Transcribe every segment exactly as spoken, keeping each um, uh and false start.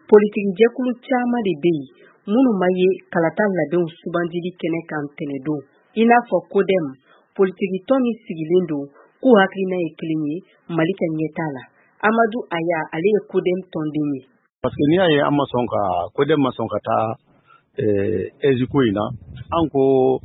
Politique jɛkulu caman de bɛ yen minnu ma ye kalata labɛnw sugandili kɛnɛ kan tɛnɛ don. I n'a fɔ CODEM, politique tɔn min sigilen don k'u hakilina ye kelen ye Mali ka ɲɛta la. Amadou Aya ale ye CODEM tɔnden ye. Parce que n'i y'a ye an ma sɔn ka CODEM ma sɔn ka taa ESICO in na an ko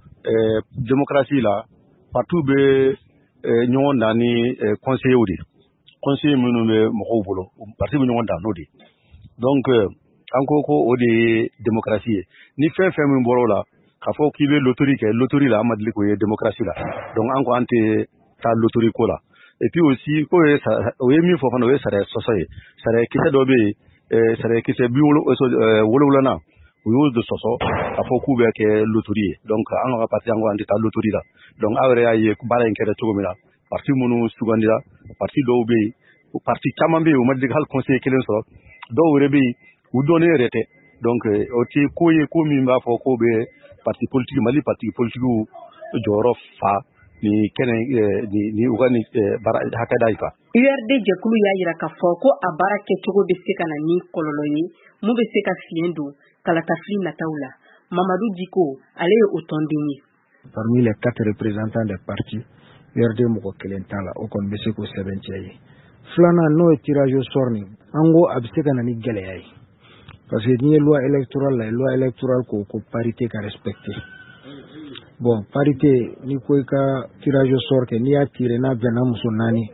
démocratie la partout bɛ ɲɔgɔn dan ni conseillers de conseillers minnu bɛ mɔgɔw bolo parti bɛ ɲɔgɔn dan n'o de donc an ko ko o de ye démocratie ye ni fɛn fɛn min bɔra o la k'a fɔ k'i bɛ loterie kɛ loterie la an ma deli k'o ye démocratie la donc an ko an tɛ taa loterie ko la et puis aussi ko ye o ye min fɔ fana o ye sariya sɔsɔ ye sariya kisɛ dɔ bɛ yen sariya kisɛ bi wolonwulanan u y'o de sɔsɔ k'a fɔ k'u bɛ kɛ loterie ye donc an ka parti an ko an tɛ taa loterie la donc aw yɛrɛ y'a ye baara in kɛra cogo min na parti minnu sugandira parti dɔw bɛ yen parti caman bɛ yen u ma deli hali conseiller kelen sɔrɔ dɔw yɛrɛ bɛ yen u dɔnnen yɛrɛ tɛ donc o tɛ ko ye ko min b'a fɔ ko bɛ parti politique Mali parti politique jɔyɔrɔ fa ni kɛnɛ ni u ka ni baara hakɛda yi kan. U R D jɛkulu y'a jira k'a fɔ ko a baara kɛcogo bɛ se ka na ni kɔlɔlɔ ye mun bɛ se ka fiɲɛ don kalatafili nataw la. Mamadou Diko ale ye o tɔnden ye. Parmi les quatre représentants des partis U R D mɔgɔ kelen t'a la o kɔni bɛ se k'o sɛbɛntiya ye. Filanan n'o ye tirage au sort ni an ko a bɛ se ka na ni gɛlɛya ye parce que n'i ye loi électorale la loi électorale ko ko parité ka respecter bon parité ni ko i ka tirage au sort kɛ n'i y'a tiré n'a bɛnna muso naani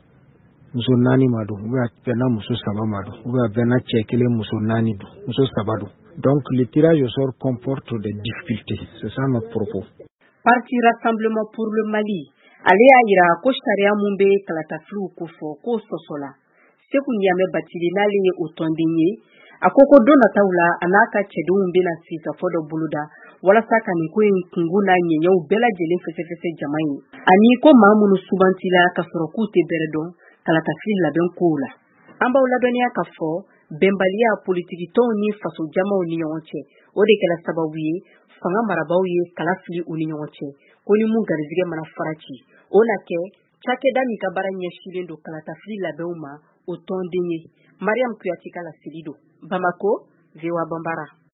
muso naani ma don ou bien a bɛnna muso saba ma don ou bien a bɛnna cɛ kelen muso naani don muso saba don donc le tirage au sort comporte des difficultés c'est ça notre propos. Parti Rassemblement pour le Mali ale y'a jira ko sariya mun bɛ kalatafiliw ko fɔ k'o sɔsɔ la Seku Ɲame Batili n'ale ye o tɔnden ye a ko ko don nataw la a n'a ka cɛdenw bɛna sigi ka fɔ dɔ boloda walasa ka nin ko in kungu n'a ɲɛɲɛw bɛɛ lajɛlen fɛsɛfɛsɛ jama ye ani ko maa minnu sugantila ka sɔrɔ k'u tɛ bɛrɛ dɔn kalatafili labɛn kow la. An b'aw ladɔnniya ka fɔ bɛnbaliya politiki tɔnw ni faso jamaw ni ɲɔgɔn cɛ o de kɛra sababu ye fanga marabaw ye kala fili u ni ɲɔgɔn cɛ ko ni mun garizigɛ mana farati o na kɛ cakɛda min ka baara ɲɛsilen don kalatafili labɛnw ma o tɔnden ye. Mariam Kuyati ka laseli don. Bamako, V O A Bambara.